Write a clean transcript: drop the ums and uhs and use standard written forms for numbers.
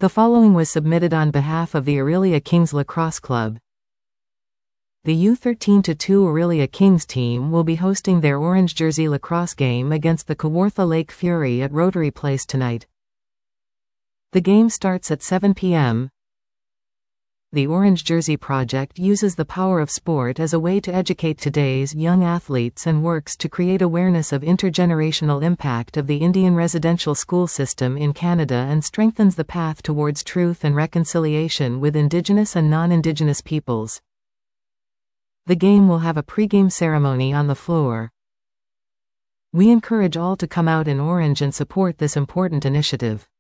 The following was submitted on behalf of the Aurelia Kings Lacrosse Club. The U13-2 Aurelia Kings team will be hosting their orange jersey lacrosse game against the Kawartha Lake Fury at Rotary Place tonight. The game starts at 7 p.m. The Orange Jersey Project uses the power of sport as a way to educate today's young athletes and works to create awareness of intergenerational impact of the Indian residential school system in Canada and strengthens the path towards truth and reconciliation with Indigenous and non-Indigenous peoples. The game will have a pre-game ceremony on the floor. We encourage all to come out in orange and support this important initiative.